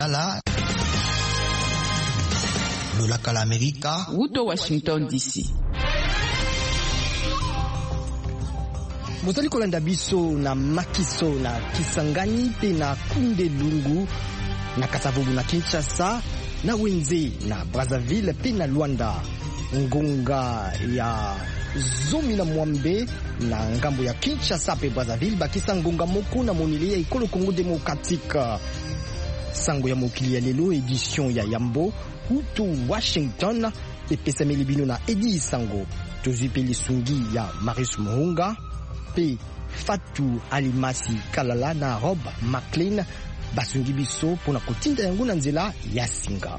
Là, le lac à l'Amérique. Wuto Washington DC. Mozali kolanda biso na Makiso na Kisangani pe na Kunde Lungu na Kasavubu na Kinshasa na Wenze na Brazzaville pe na Luanda. Ngonga ya Zomi na Mwambe na ngambo ya Kinshasa pe Brazzaville bakisa ngonga moko na monili ya Ekolo Congo Démocratique. Sango ya mokili ya lelo edition ya Yambo Hutu Washington epesa melibino na Edi Sango tozipe lisungi ya Marius Muhunga pe Fatou Alimasi Kalala na Rob McLean basungi biso pona kotinda yango na nzela ya singa.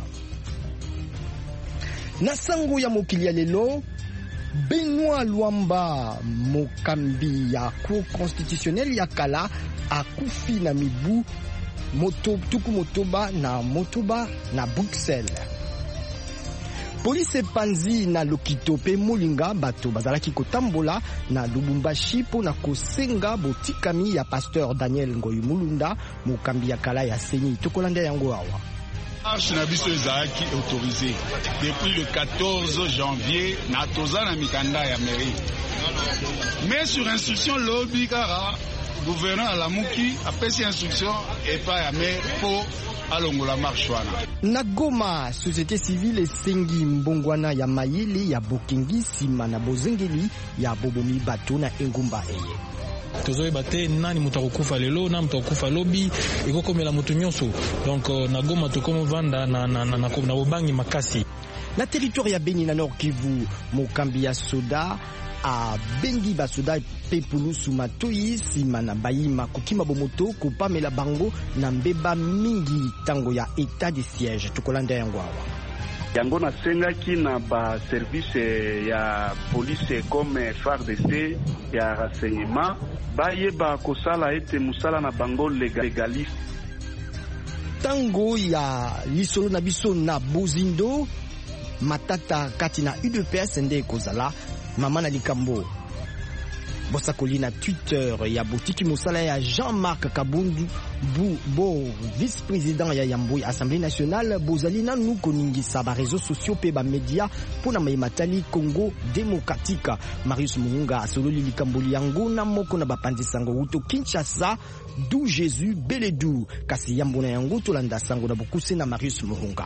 Na sango ya mokili ya lelo Benoît Luamba mokambi ya cour constitutionnelle ya kala akufi na mibu tuku motoba na Bruxelles. Police panzi na Lokito pe Molinga bato bazalaki kotambola na Lubumbashi po na kosenga botikami ya pasteur Daniel Ngoyi Mulunda mokambi ya kala ya Seni tokolanda yango awa. Marche na biso ezalaki autorisé depuis le 14 janvier na toza na mikanda ya mairie. Mais sur instruction lobby kara gouverneur Alamuki apesi instruction epa ya maire po alongola marche wana. Na Goma, société civile esengi mbongwana ya mayele ya bokengi sima na bozengeli ya bobomi bato na engumba eye. Tozoyeba te nani mutu akokufa lelo na mutu akokufa lobi ekokomela mutu nyonso. Donc na Goma tokomo vanda na bobangi makasi. Na territoire ya Beni na Nord Kivu mokambi ya soda a bengi basoda pepulusu matoi sima na bayima kokima bomoto kopamela bango na mbeba mingi tango ya état de siège tokolanda yango awa. Yango na sengaki na ba service ya police comme FARDC ya renseignement bayeba kosala ete musala na bango legaliste. Tango ya lisolo na biso na Bozindo matata kati na UDPS nde kozala mama na likambo bosakoli na Twitter ya botiki mosala ya Jean-Marc Kabundu vice-président ya Yambo ya Assemblée nationale bozali nanu koningisa ba réseaux sociaux pe ba média pona maimatali Congo démocratique. Marius Muhunga asololi likamboli yango na moko na bapandi sango uto Kinshasa du Jésus Beledu kasi Yambo na yango tolanda sango na bokuse na Marius Muhunga.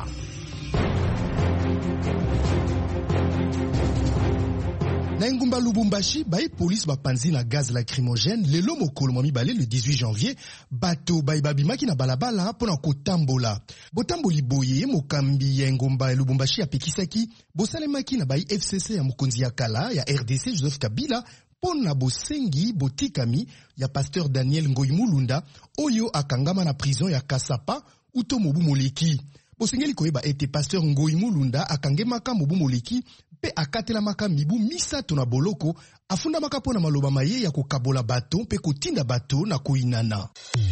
Na ngumba Lubumbashi, bayi police bapanzi na gaz lacrymogène lelo mokolo mibale le 18 janvier bato bayi babimaki na balabala pona kotambola. Botamboli boye mokambi ya ngumba Lubumbashi apekisaki bosalemaki na bayi FCC ya mokonzi ya kala ya RDC Joseph Kabila pona bosengi botikami ya pasteur Daniel Ngoyi Mulunda oyo akangama na prison ya Kasapa uto mobu moleki. Bosengeli koyeba ete pasteur Ngoyi Mulunda akangemaka mobu moleki pe akatela maka mibu misato na boloko afunda maka pona maloba maye ya kokabola bato pe kotinda bato na koinana.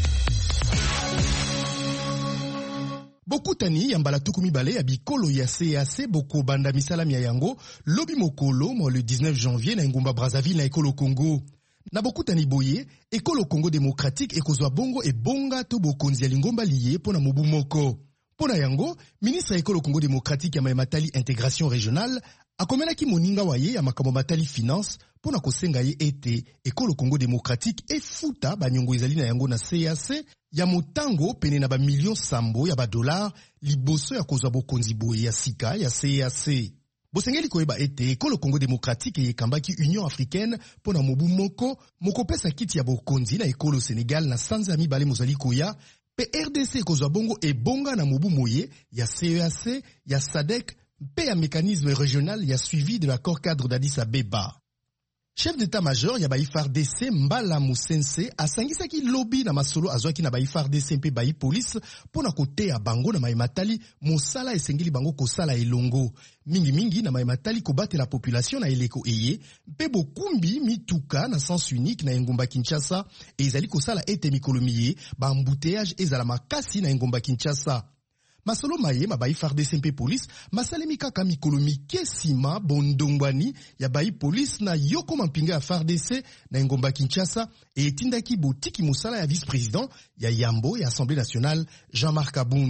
Bokutani ya mbala tuku mibale ya bikolo ya CAC boko banda misala ya yango lobi mokolo mo le 19 janvier na ngumba Brazzaville na Ekolo Congo. Na bokutani boye Ekolo Congo Démocratique ekozwa bongo e bonga to bokonzi ya lingomba liye pona mobu moko. Pona yango, ministre Ekolo Congo Démocratique ya Matali Intégration Régionale akomelaki moninga waye ya makambo matali finance pona kosenga ye ete Ekolo Congo Démocratique efuta banyongo ezali na yango na CAC ya motango pene na ba million sambo ya ba dollar liboso ya kozwa bokonzi boye ya sika ya CAC. Bosengeli koyeba ete Ekolo Congo Démocratique yekambaki Union Africaine pona mobu moko pesa kiti ya bokonzi na Ekolo Sénégal na sanza mibale mozali koya pe RDC kozwa bongo ebonga na mobu moye ya CEAC ya SADC pe ya mécanisme régional ya suivi de l'accord cadre d'Addis Abeba. Chef d'état-major ya bayi FARDC Mbala Musense asangisaki lobby na masolo azwaki na bayi FARDC mpe bayi police pona koteya bango na maimatali mosala esengeli bango kosala elongo. Mingi na maimatali kobate la population na eleko eye mpe bokumbi mituka na sens unique na engumba Kinshasa e ezali kosala ete mikolo miye ba embouteillage ezala makasi na engumba Kinshasa. Masolo maye mabayi FARDC mpe police masalemi kaka mikolo mike sima bondongwani ya bayi police na yoko mampinga ya FARDC na engomba Kinshasa e etindaki botiki mosala ya vice-président ya Yambo ya Assemblée nationale Jean-Marc Kabund.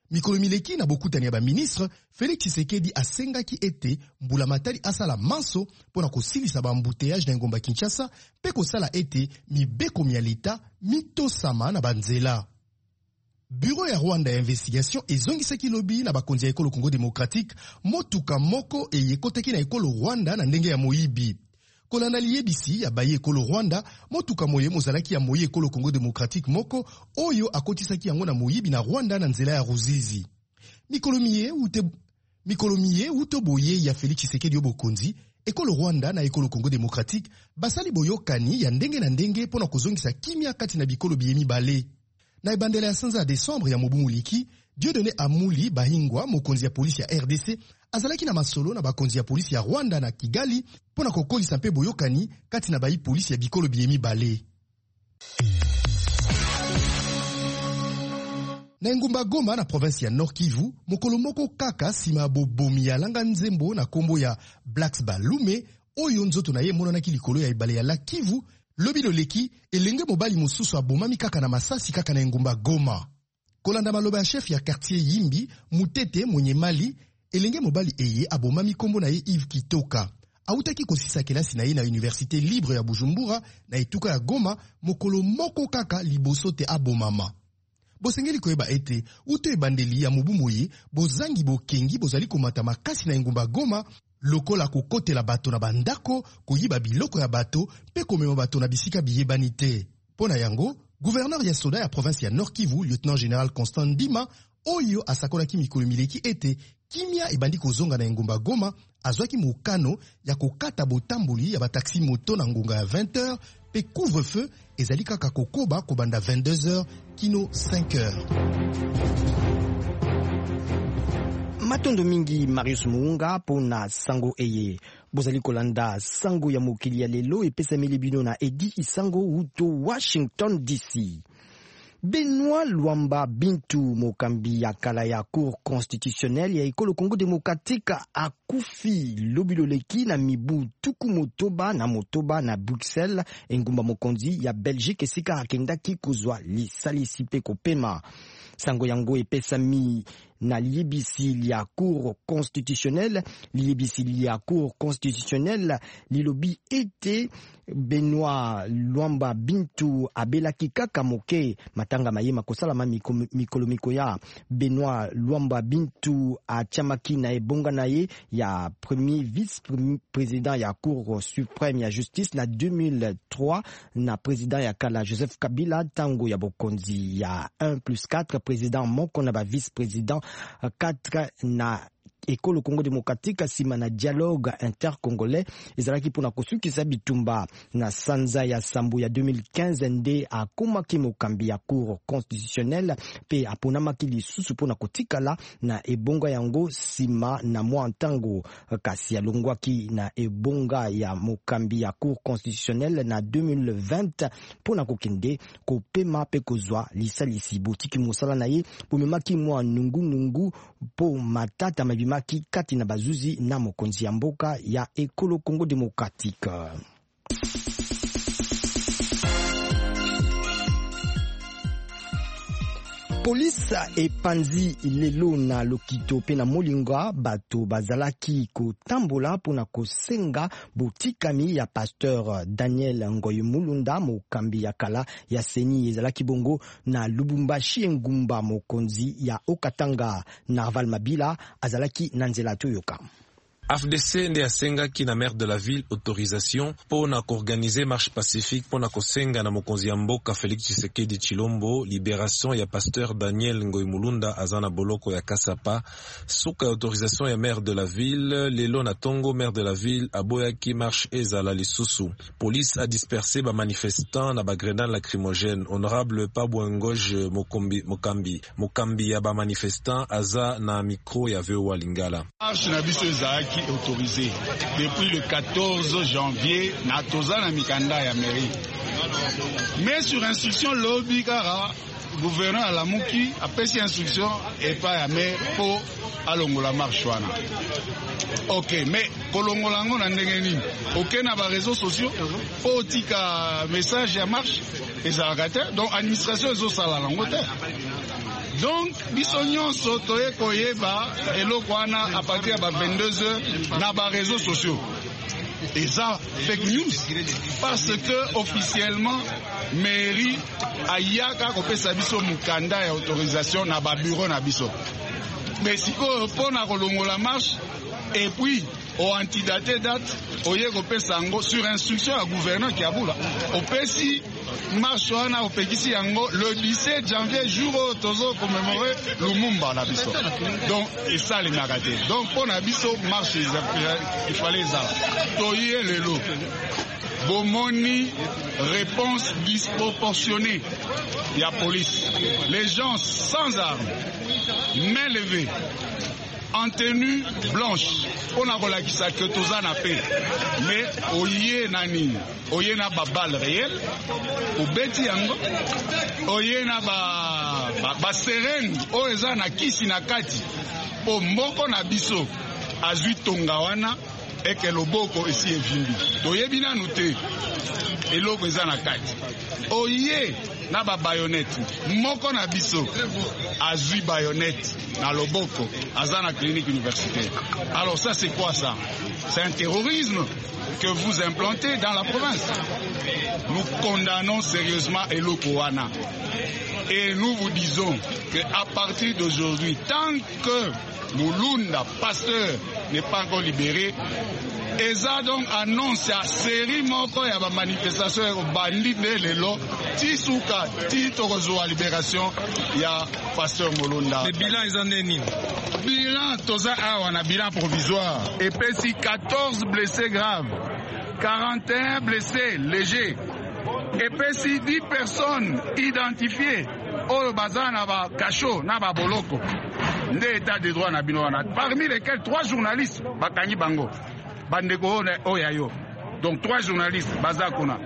mikolo mileki na bokutani ya baministre, Félix Tshisekedi asengaki ete Mbula Matari asala manso pona kosilisa bambuteyage na ngomba Kinshasa pe kosala ete mibeko ya leta mitosama na banzela. Bureau ya Rwanda ya investigation ezongisaki lobi na bakonzi ya ekolo Congo Démocratique motuka moko eyekotaki na ekolo Rwanda na ndenge ya moyibi. Kolanda liyebisi ya baye ekolo Rwanda, motuka moye mozalaki ya moye ekolo Congo Démocratique moko oyo akotisaki yango na moyibi na Rwanda na nzela ya Ruzizi. Mikolo miye uto boye ya Félix Tshisekedi obokonzi, ekolo Rwanda na ekolo Congo Démocratique basali boyokani ya ndenge na ndenge pona kozongisa kimia kati na bikolo biyemi bale. Na ebandela ya sanza ya Desembre ya mobu muliki, Dieudonné Amuli Bahingwa, mokonzi ya polisi ya RDC, azalaki na masolo na bakonzi ya polisi ya Rwanda na Kigali pona kokolisa mpe boyokani kati na bayi polisi ya bikolo biyemi bale. Na ngumba Goma na province ya Nord Kivu, mokolo moko kaka sima bobomi ya langa nzembo na kombo ya Blacks Balume, oyo nzoto na ye monanaki likolo ya ebale ya la Kivu, lobi loleki elenge mobali mosusu abomami kaka na masasi kaka na ngumba Goma. Kolanda maloba ya chef ya quartier Yimbi, Mutete mwenye mali, elenge mobali eye abomami kombo na ye Yves Kitoka. Autaki kosisa kelasi na ye na Université Libre ya Bujumbura na etuka ya Goma, mokolo moko kaka liboso te abomama. Bosengeli koyeba ete uto ebandeli ya mobu moye bozangi bokengi bozali komata makasi na ngumba Goma lokola kokotela bato na bandako, koyiba biloko ya bato pe komema bato na bisika biyebani te. Pona yango, gouverneur ya soda ya province ya Nord Kivu, lieutenant général Constant Ndima, oyo asakolaki mikolo mileki ete kimia ebandi kozonga na ngumba Goma, azwaki mokano ya kokata botamboli ya bataxi moto na ngunga ya 20h pe couvre-feu ezali kaka kokoba kobanda 22h kino 5h. Matondo mingi Marius Muunga pona sango eye. Bozali kolanda sango ya mokili ya lelo epesameli bino na Edi Isango uto Washington DC. Benoît Luamba Bintu, mokambi ya kala ya Cour constitutionnelle ya ekolo Congo Démocratique akufi lobiloleki na mibu tuku motoba na Bruxelles, engumba mokonzi ya Belgique esika akendaki kozwa lisalisi pe kopema. Sango yango epesami na liebisi ya Cour constitutionnelle, lilobi ete Benoît Luamba Bintu abelaki kaka moke matanga mayema kosalama mikolo ya Benoît Luamba Bintu achamaki na ebonga na ye ya premier vice-président ya Cour suprême ya justice na 2003 na président ya kala Joseph Kabila tango ya bokonzi ya 1+4 président moko na ba vice-président 4 na ekolo Congo Démocratique sima na dialogue intercongolais ezalaki pona kosukisa bitumba na sanza ya sambu ya 2015 nde akomaki mokambi ya Cour constitutionnelle pe aponamaki lisusu pona kotikala na ebonga yango sima na mwa ntango kasi alongwaki na ebonga ya mokambi ya Cour constitutionnelle na 2020 pona kokende kopema pe kozwa lisalisi botiki mosala na ye pomemaki mwa nungu po matata mabima kati na bazuzi na mokonzi ya mboka ya ekolo Congo Démocratique. Polisa epanzi lelo na lokito pe na molinga bato bazalaki kotambola pona kosenga botikami ya pasteur Daniel Ngoy Mulunda mokambi ya kala ya seni ezalaki bongo na Lubumbashi engumba mokonzi ya Okatanga. Narval Mabila azalaki na nzela toyoka. AFDC nde asengaki na maire de la ville autorisation pona koorganize marche pacifique pona kosenga na mokonzi ya mboka Félix Tshisekedi Chilombo libération ya pasteur Daniel Ngoy Mulunda azana boloko ya Kasapa. Suka autorisation ya maire de la ville lelo na tongo maire de la ville aboyaki marche ezala lisusu. Police a dispersé ba manifestants na ba grenade lacrymogène. Honorable Pabouengoge mokambi ya ba manifestants aza na micro ya VOA Lingala. Marche na biso ezaki autorisé depuis le 14 janvier na tozana mikanda ya mairie. Mais sur instruction lobby kara gouverneur Alamuki apesi instruction et pas ya maire pour alongola marche wana. OK, mais kolongola ngo na ndenge nini? OK na ba réseaux sociaux po tika message ya marche ezalaka te donc administration ezosala lango te. Donc biso nyonso toye koyeba eloko wana à partir de 22h na ba réseaux sociaux. Et ça, fake news, parce que officiellement, mairie ayaka kopesa biso mukanda ya autorisation na ba bureau na biso. Mais si ko pona kolongola marche et puis au antidaté date, oye kopesa ngo sur instruction à gouverneur qui abula. Opesi marche wana opekisi yango le 17 janvier jour où tozo commémorer Lumumba na biso. Donc et ça les nagate. Donc pour na biso marche il fallait ça. Toye lelo. Bomoni réponse disproportionnée. Il y a police. Les gens sans armes, main levée, en tenue blanche, on a relaxé que tous en a fait. Mais oye nani, oye na ba balle réelle, ou beti yango, oye na ba serene, o eza na kisi na kati, po moko na biso, azui tongawana, et que loboko ici est vimbi. Oye bina noté, et l'eau eza na kati. Oye na ba bayonette, moko na biso, azui bayonette, na loboko, azana clinique universitaire. Alors ça c'est quoi ça? C'est un terrorisme que vous implantez dans la province. Nous condamnons sérieusement eloko wana. Et nous vous disons qu'à partir d'aujourd'hui, tant que Mulunda, pasteur, n'est pas encore libéré, Eza donc annonce à série moko ya ba manifestation ya bandi lelo tisuka titorozo à libération ya pasteur Mulunda. Le bilan ils en est nini? Bilan toza awa na bilan provisoire. Et puis 14 blessés graves, 41 blessés légers. Et puis 10 personnes identifiées au bazar na ba kasho na ba boloko. Nde état de droit na bino wana. Parmi lesquels 3 journalistes bakangi bango. Bandeko oyayo. Donc 3 journalistes bazakuna.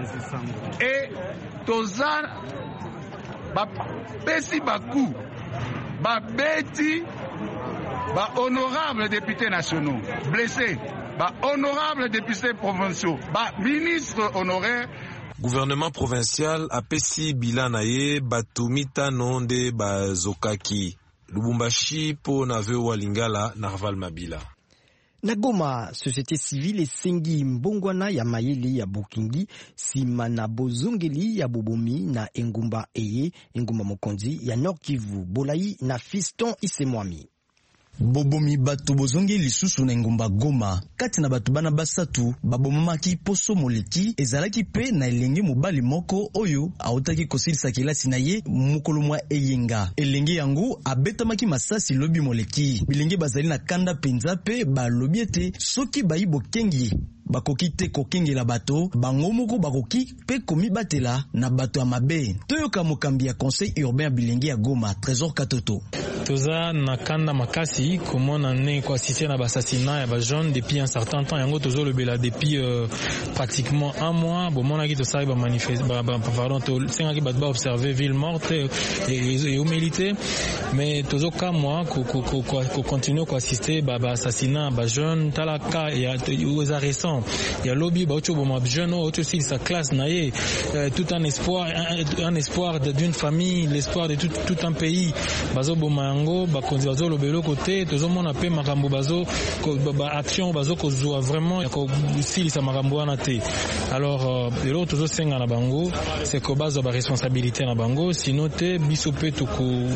Et toza ba pesi baku ba beti ba honorables députés nationaux blessés, ba honorables députés provinciaux, ba ministres honoraires. Gouvernement provincial apesi bilanaye batumita nonde bazokaki. Lubumbashi po na veo wa Lingala Narval Mabila. Na Goma, société civile esengi mbongwana ya mayele ya Bukingi sima na bozongeli ya Bobomi na Engumba Eye, Engumba Mokonzi ya Nord Kivu, Bolai na Fiston Isemwami. Bobomi bato bozongi lisusu na Engumba Goma kati na bato bana basatu babomamaki poso moleki ezalaki pe na elenge mobali moko oyo autaki kosilisa kelasi na ye mokolo mwa eyenga elenge yango abetamaki masasi lobi moleki bilenge bazali na kanda penza pe balobi ete soki bayibo kengi bakoki te kokengela bato bango moko bakoki pe komibatela na bato ya mabe. Toyoka mokambi ya conseil urbain bilenge ya Goma Trésor Katoto. Toza na kanda makasi komona ne ko assisté na assassinat ya ba jeune depuis un certain temps yango tozo le bela depuis pratiquement un mois bomona ki to sai ba manifeste pardon to senga ki ba observer ville morte et humilité mais tozo ka moi ko continuer ko assister ba assassinat ba jeune talaka ya aux récents il y a lobby ba ocho ba jeune ocho si sa classe na ye tout un espoir d'une famille, l'espoir de tout un pays bazo bomango ba konzibazo lobelo côté tozo mona pe makambo bazo ba action bazo ko zwa vraiment ko sili sa makambo wana te. Alors lelo tozo senga na bango c'est ko bazo ba responsabilité na bango sinon te biso pe to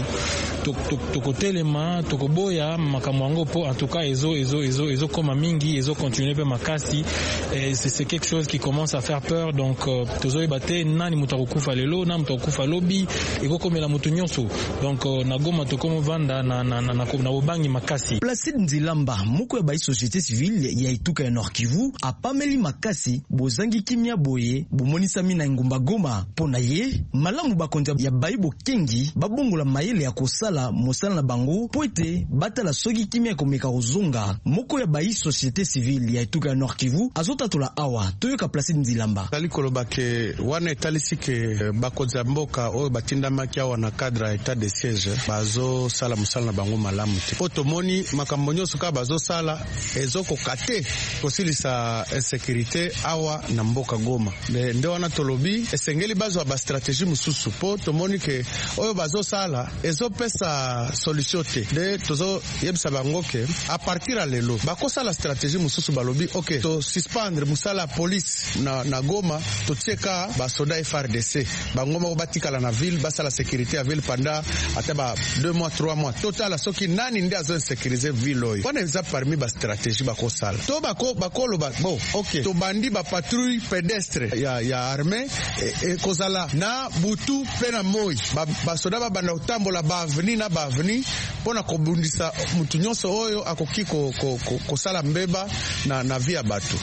ko telema to ko boya makambo wango po en tout cas ezo comme mingi ezo continuer pe makasi et c'est quelque chose qui commence à faire peur. Donc tozo ibate nani mutakufa lelo na mutakufa lobi eko komela mutu nyonso. Donc na Goma to komo vanda na bobangi makasi. Placide Nzilamba moko ya ba société civile ya Ituka ya Nord Kivu apameli makasi bozangi kimia boye bomonisa mina Engumba Goma pona ye malamu bakonza ya baibo kengi babongola mayele ya kosala mosala na bango poete batala soki kimia komeka ozonga moko ya ba société civile ya Ituka ya Nord Kivu azota tola awa toyoka Placide Nzilamba tali kolobake wana etalisike bakonza mboka oyo batinda makia wana cadre état de siège bazo sala musala na bango malamu te. Po tomoni makambo nyonso ka bazo sala ezoko kate kosilisa insécurité awa na mboka Goma. Nde wana tolobi esengeli bazo ba stratégie mususu po tomoni ke oyo bazo sala ezopesa solution te. De tozo yebisa bango ke a partir à lelo bakosa la stratégie mususu balobi ok to suspendre musala police na Goma to tieka ba soda FARDC bango moko batikala na ville basa la sécurité à ville pendant ataba 2 mois 3 mois total soki nani ndi azo sécuriser ville oyo wana eza parmi ba stratégie bakosala to bakolo bon ok to bandi ba patrouille pédestre ya armée et kozala na butu pena moi ba soda ba banda utambola ba avenue na ba avenue pona kobundisa mutu nyonso oyo akoki kosala mbeba na via batu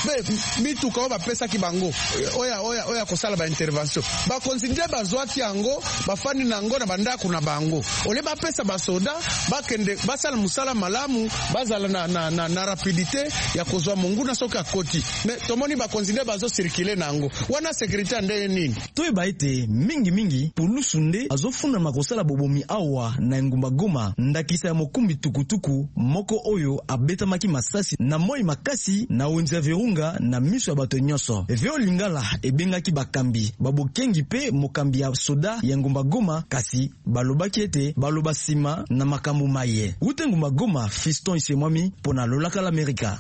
mituka ba pesa ki bango oya kosala ba intervention ba considérer bazwaki yango bafani nango na bandako na bango ole ba pesa ba soda bakende basala musala malamu bazala na rapidité ya kozwa mungu na soka koti mais tomoni ba considérer bazo circuler nango wana sécurité ndeye nini to ba ite mingi pulusunde azofuna makosala bobomi awa na ngumba Goma ndakisa ya mokumbi tukutuku moko oyo abeta maki masasi na moi makasi na wenza verunga na miso ya bato nyonso veo lingala ebengaki bakambi babokengi pe mokambi ya soda ya ngumba Goma kasi balobaki ete baloba sima na makambu maye ute ngumba Goma Fiston Isemwami pona lolaka l'Amerika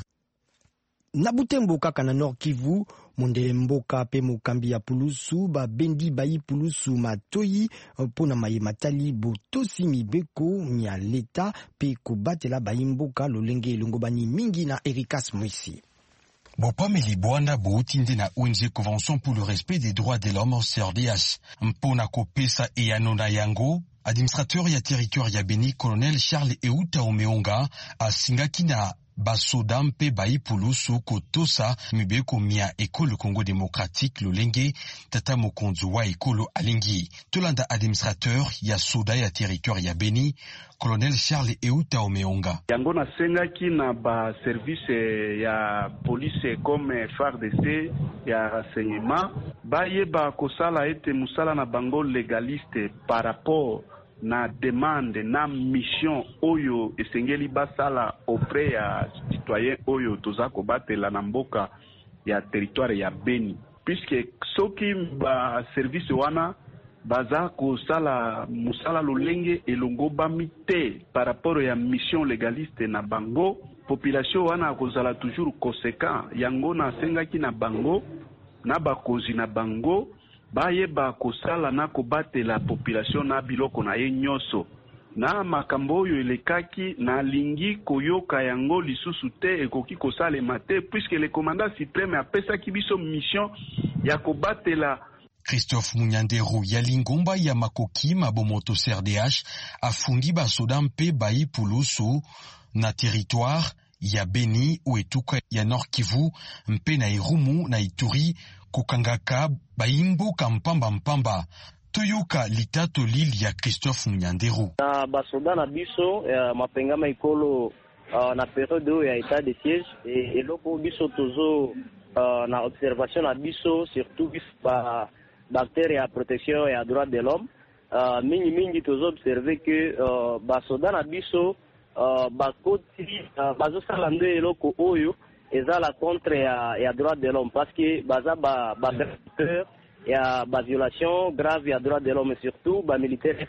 na Butembo kaka na Nord Kivu mondele mboka pe mokambi ya pulusu ba bendi bayi pulusu matoyi pona maye matali botosi mibeko mia leta pe kobatela bayi mboka lolenge elongobani mingi na Erikas Mwisi. Bopameli Bwanda boutinde na ONG Convention pour le respect des droits de l'homme CRDH mpona kopesa eyanona yango administrateur ya territoire ya Beni colonel Charles Euta Omeonga asingaki na basoda mpe bayi pulusu kotosa mibeko mia ekolo Congo démocratique lolenge tata mokonzi wa ekolo alingi tolanda administrateur ya soda ya territoire ya Beni colonel Charles Euta Omeonga yango nasengaki na ba service ya police comme FARDC ya renseignement bayeba kosala ete musala na bango légaliste par rapport na demande na mission oyo esengeli basala auprès ya citoyen oyo toza kobatela na mboka ya territoire ya Beni puisque soki ba service wana baza kosala musala lolenge elongo bamite par rapport ya mission légaliste na bango population wana kozala toujours conséquent yango na sengaki na bango na bakozi na bango bayeba kosala na kobatela population na biloko na ye nyonso na makambo oyo elekaki na lingi koyoka yango lisusu te ekoki kosalema te puisque le commandant suprême apesaki biso mission ya kobatela. Christophe Munyanderu ya lingomba ya makoki mabomoto CRDH afundi basoda mpe bayi pulusu na territoire ya Beni uetuka ya Nord Kivu mpe na Irumu na Ituri kokangaka bayimbo kampamba toyoka litato lili ya Christophe Munyanderu na basoda na biso mapengama ikolo na période ya état de siège eloko biso tozo na observation na biso surtout ba bactéries ya protection ya droit de l'homme mingi tozo observer que basoda na biso bakoti bazosala nde eloko oyo ezala contre ya droit de l'homme parce que baza ba ya ba violation grave ya droit de l'homme surtout ba militaire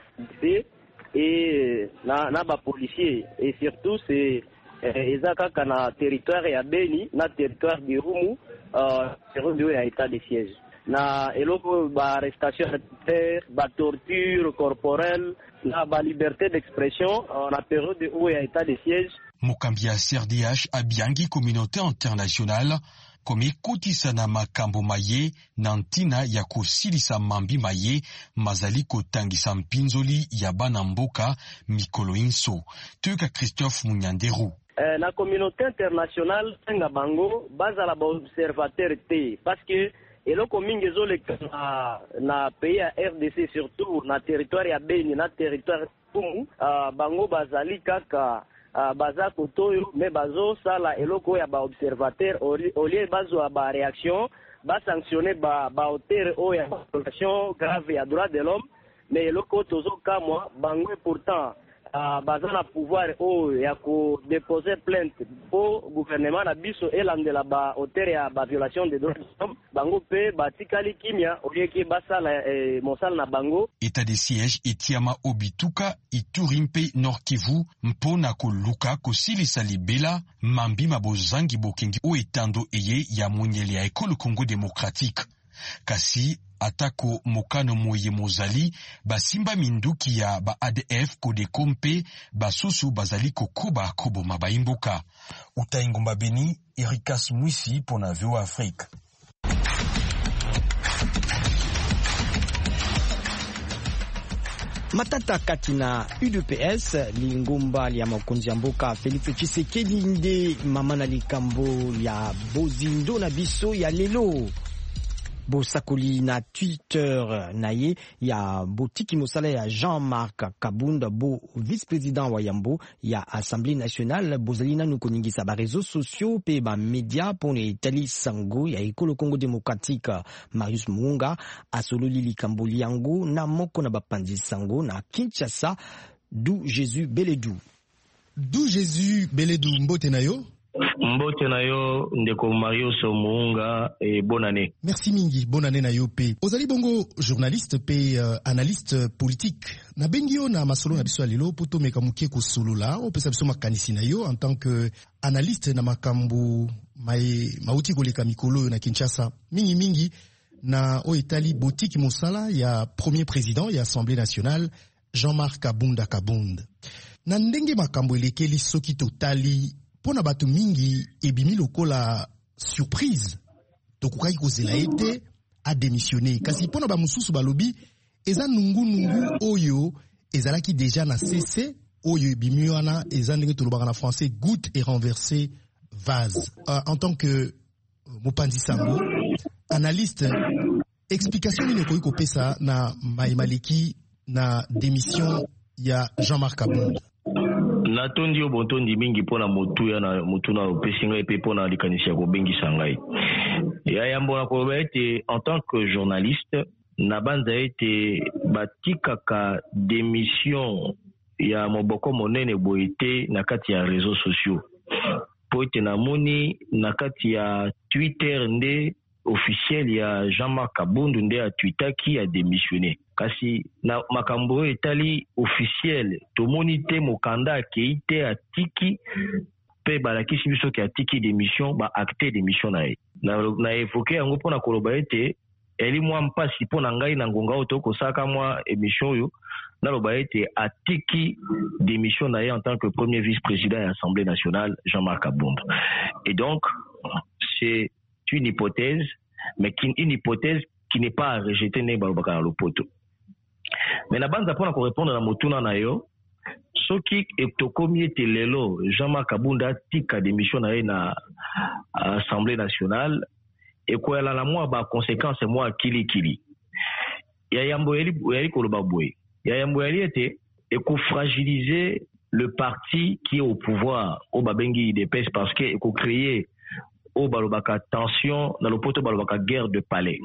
et na ba policier et surtout c'est ezaka kana territoire ya Beni na territoire de Rumu territoire ya état de siège na eloko ba arrestation arbitraire ba torture corporelle na ba liberté d'expression na période où ya état de siège mokambi ya CRDH abiangi communauté internationale komikutisa na makambo maye na ntina ya kosilisa mambi maye mazali kotangisa mpinzoli ya bana mboka mikolo inso toyoka Christophe Munyanderu na communauté internationale nga bango bazala ba observateur te parce que eloko mingi ezoleka na pays ya RDC surtout na territoire ya Beni na territoire Kumu bango bazali kaka baza kotoyo me bazo sala eloko ya ba observateur au lieu bazo ba réaction ba sanctionner ba auteur o ya violation grave ya droit de l'homme mais eloko tozo kamwa bango pourtant baza na pouvoir oyo ya déposer plainte pour gouvernement na biso elandela ba auteur ya ba violation des droits de l'homme bango pe batikali kimia olieki basala mosala na bango. État de siège etiama obituka Ituri mpe Nord Kivu mpona koluka kosilisa libela mambi mabozangi bokengi o etando eye ya monyele ya ekolo Congo démocratique. Kasi atako mokano moye mozali basimba minduki ya ba ADF Kodeko mpe basusu bazali kokoba koboma baimboka. Utaingomba Beni, Erikas Mwisi pona VOA Afrique. Matata kati na UDPS lingomba lya makonzi ya mboka Félix Tshisekedi nde mama na likambo ya bozindo na biso ya lelo. Bosakoli na Twitter na ye ya botiki mosala ya Jean-Marc Kabunda bo vice-président wa yambo ya Assemblée nationale bozali nanu koningisa ba réseaux sociaux pe ba média pona etali sango ya ekolo Congo démocratique. Marius Muunga asololi likambo liango na moko na bapanzi sango na Kinshasa. Du Jésus Beledou. Du Jésus Beledou mbote na yo. Mbote na yo ndeko Marius Muunga et bonne année. Merci mingi, bonne année na yo pe. Ozali bongo journaliste pe analyste politique. Na bengi yo na masolo na biso ya lelo poto meka mukie ko solola o pesa biso makanisi na yo en tant que analyste na makambo mauti koleka mikolo na Kinshasa. Mingi na o etali botiki mosala ya premier président ya Assemblée nationale Jean-Marc Kabunda. Na ndenge makambo elekeli soki totali pona bato mingi ebimi lokola surprise tokukaki kozela ete a démissionné kasi pona ba mususu balobi eza nungu oyo ezalaki déjà na CC oyo ebimi wana eza ndenge tolobaka na français goutte et renversé vase. En tant que mopanzi sango analyste, explication nini okoki kopesa na maimaleki na démission ya Jean-Marc Kabunda? Natondi yo bontondi mingi pona motuya na mutuna opesinga epe pona likanisi ya kobengisa ngai. Ya yambo na koloba ete en tant que journaliste na banza ete batikaka démission ya moboko monene boite na kati ya réseaux sociaux. Po ete namoni na kati ya Twitter nde officiel ya Jean-Marc Kabunda nde a tweetaki a démissionné. Kasi na makambo etali officiel tomoni te mokanda akeite atiki pe balakisi biso ke atiki démission ba acte démission na ye. Na évoquer yango pona koloba ete eli mwa mpasi pona ngai na ngonga oto kosaka mwa émission yo na loba ete atiki démission na ye en tant que premier vice-président de l'Assemblée nationale Jean-Marc Kabunda. Et donc c'est une hypothèse, mais une hypothèse qui n'est pas à rejeter ne balobaka na lopoto. Mais na banza pona ko répondre na motuna na yo soki etokomi ete lelo Jean-Marc Kabunda tika démission na ye na Assemblée nationale et ko yala la mwa ba conséquence mwa kili ya yambo yeli koloba boye ya yambo yeli ete et ko fragiliser le parti qui est au pouvoir au babengi UDPS parce que et ko créer au balobaka tension dans le poto balobaka guerre de palais.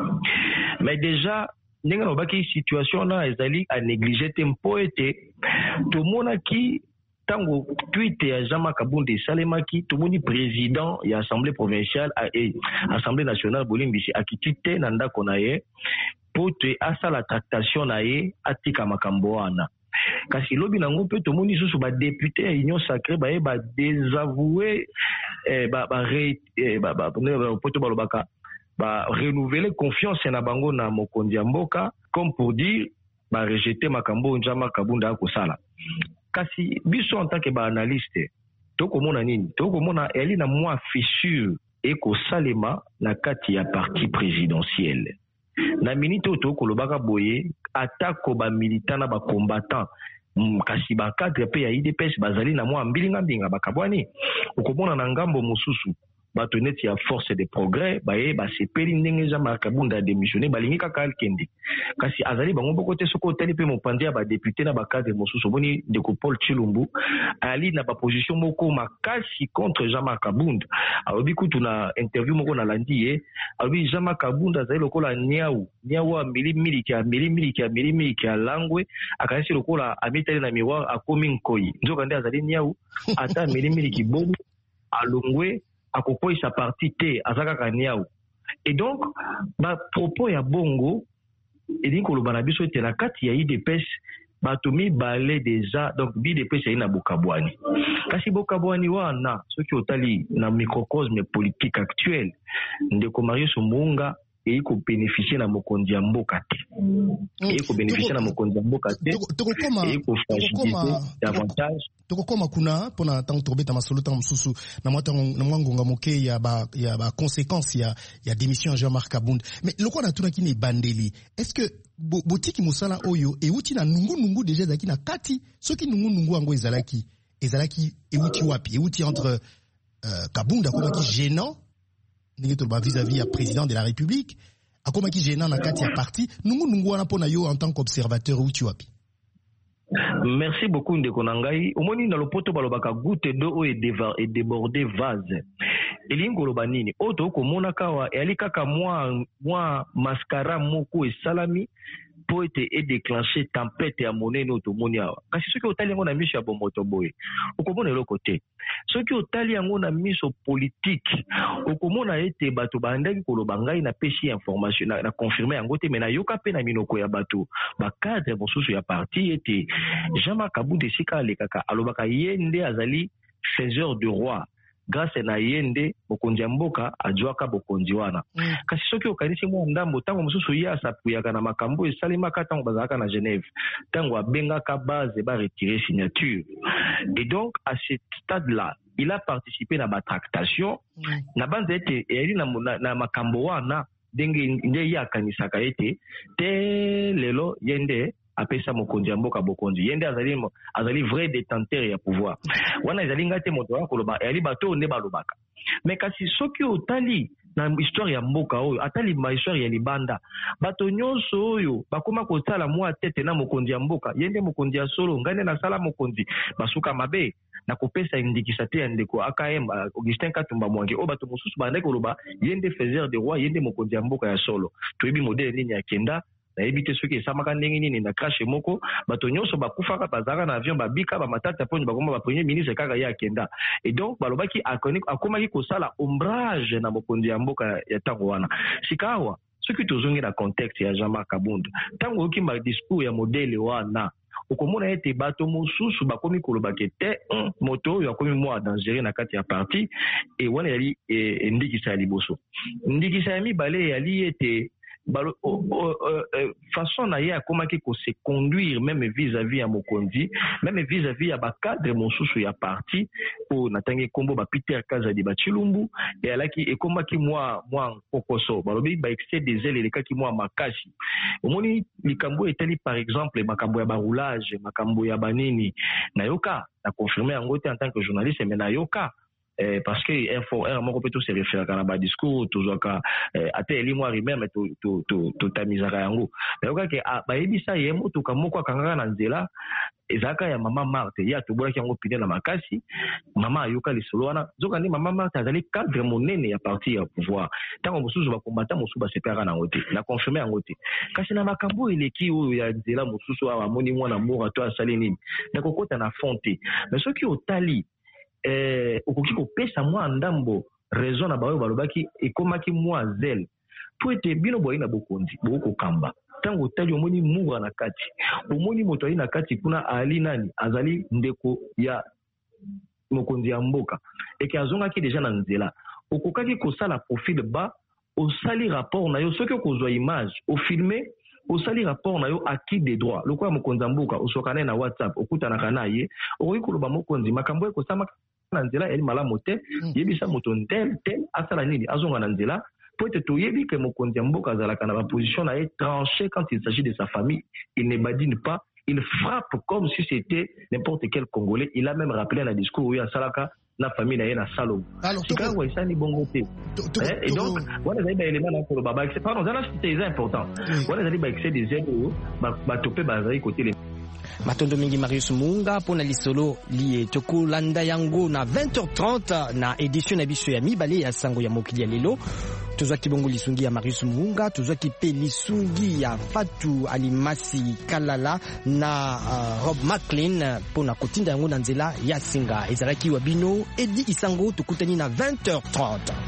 Mais déjà nenga lobaki situation na ezali a négliger tempo ete to monaki tango tweet ya Jean-Marc Kabunda salemaki to moni président ya assemblée provinciale et assemblée nationale bolimbisi akitite na ndako na ye pote asa la tractation na ye atika makambo wana. Kasi lobi nango pe to moni susu ba député ya union sacrée ba désavouer poto balobaka ba renouveler confiance na bango na mokonzi ya mboka comme pour dire ba rejeter makambo Jean-Marc Kabunda akosala. Kasi biso en tant que ba analyste tokomona nini tokomona eli na mwa fissure ekosalema na kati ya parti présidentiel na minute to kolobaka boye atako ba militant na ba combattant kasi ba cadre pe ya IDPS bazali na mwa mbilinga bakabwani ukomona na ngambo mususu batoneti ya force de progrès baye basepeli ndenge Jean-Marc Kabunda a démissionné balingi kaka alkende kasi azali bango boko te soko otali pe mopanzi ya badepute na bacadre mosusu oboni ndeko Paul Tshilumbu ali na baposition moko makasi contre Jean-Marc Kabunda alobi kutu na interview moko na landi ye alobi Jean-Marc Kabunda azali lokola niau a milimiliki ya langwe akanisi lokola amitali na miroir akomi nkoi nzoka nde azali niau ata milimiliki bomu alongwe akopoi sa partie te azaka kaniau et donc ba propos ya bongo elingi koloba na biso ete na kati ya IDPS bato mibale deja donc IDPS ya ina bokabwani kasi bokabwani wana soki otali na microcosme politique actuel ndeko Marius Mbunga et ko bénéficier na mokonzi ya mboka te et ko bénéficier na mokonzi ya mboka te et ko faciliter davantage tokokoma kuna pona tango tobeta masolo tango mususu na mwangonga moke ya ba conséquences ya démission Jean-Marc Kabunda mais loko na tuna kini bandeli est-ce que botiki musala oyo euti na nungu déjà zaki na kati soki nungu ango ezalaki euti wapi euti entre Kabunda comme qui gênant vis-à-vis à président de la République akoma ki gênant na kati ya parti nungu wana pona yo en tant qu'observateur euti wapi. Merci beaucoup ndeko nangai omoni na lopoto balobaka goutte d'eau et déborder vase elingo loba nini oto komona kawa ali kaka moi mascara moko esalami po ete déclencher tempête ya monene otomoni awa kasi soki otali yango na miso ya bomoto boye okomona eloko te soki otali yango na miso politique okomona ete bato bandaki koloba ngai na peshi information na confirmer yango te mais na yoka pe na minoko ya bato bakadre mosusu ya parti ete Jean-Marc Kabunda esika alekaka alobaka yende azali faiseur de roi grâce na yende bokonzi ya mboka ajwaka bokonzi wana kasi soki okanisi mwa ndambo tango mosusu ye asapuyaka na makambo esalimaka tango bazalaka na Genève tango abengaka base ba retirer signature et donc à ce stade là il a participé na ba tractation na banze ete yali na makambo wana ndenge nde ye akanisaka ete te lelo yende apesa mokonzi ya mboka bokonzi yende azali vrai détenteur ya pouvoir wana ezali ngate moto wa koloba ali bato ne balobaka mais kasi soki otali na histoire ya mboka oyo atali ma histoire ya libanda bato nyonso oyo bakoma kosala mwa tete na mokonzi ya mboka yende mokonzi ya solo ngane na sala mokonzi basuka mabe na kopesa indikisa te ya ndeko AKM Augustin Katumba Mwangi o bato mosusu bande koloba yende faiseur de roi yende mokonzi ya mboka ya solo toyebi modele nini ya kenda na ebite soki esamaka ndenge nini na crash moko bato nyonso bakufaka bazaka na avion babika bamatata poni bakoma ba premier ministre kaka ya kenda et donc balobaki akomaki kosala ombrage na mokonzi ya mboka ya tango wana sikawa soki tozongi na contexte ya Jean-Marc Kabunda tango okimba discours ya modele wana okomona ete bato mosusu bakomi kolobake te moto oyo akomi mwa dangereux na kati ya parti et wana yali ndikisa ya liboso ndikisa ya mibale yali ete façon na ye akomaki ko se conduire même vis-à-vis ya mokonzi même vis-à-vis ya bakadre mosusu ya parti po natangi kombo ba Peter Kazadi ba Tshilumbu et alaki ekomaki mwa kokoso balobi ba excès des ailes lekaki mwa makasi omoni likambo etali par exemple makambo ya baroulage makambo ya banini na yoka na confirmer yango te en tant que journaliste mais na yoka parce que R moko peut tout se référer à ba discours tozwaka ate eli mwa même to tamizaka yango mais okake ba yebisa ye motuka moko akangaka na nzela ezaka ya mama Marthe ya tobolaki yango pide na makasi mama ayoka lisolo wana zoka ndi mama Marthe azali cadre monene ya parti ya pouvoir tango mosusu ba kombata mosusu ba separa na ngote na confirmer yango te kasi na makambo eleki oyo ya nzela mosusu awa moni mwana mora to asali nini na kokota na fonte mais soki otali okoki kopesa mwa ndambo raison na bayo balobaki ekomaki mwa zel po ete bino boyi na bokonzi bokokamba tango otali omoni mura na kati omoni moto ali na kati kuna ali nani azali ndeko ya mokonzi ya mboka eke azongaki deja na nzela okokaki kosala profil ba osali rapport na yo soki okozwa image ofilme osali rapport na yo acquis des droits lokola mokonzi ya mboka osokana na WhatsApp okutanaka na ye okoki koloba mokonzi makambo ekosama na nzela eli malamu te yebisa moto tel asala nini azonga na nzela po ete toyebi ke mokonzi ya mboka azalaka na baposition na ye tranché quand il s'agit de sa famille il ne badine pas il frappe comme si c'était n'importe quel Congolais il a même rappelé na discours oyo asalaka na famille na ye na salo chicago esani bongo te et donc wana ezali baélément na koloba baexcès pardon zala c'est important wana ezali baexcès des aides oyo bato mpe bazali kote matondo mingi Marius Munga pona lisolo liye tokolanda yango na 20h30 na édition na biso ya mibale ya sango ya mokili ya lelo tozwaki bongo lisungi ya Marius Munga tozwaki pe lisungi ya Fatou Alimasi Kalala na Rob McLean pona kotinda yango na nzela ya singa ezalaki wa bino edi isango tukutani na 20h30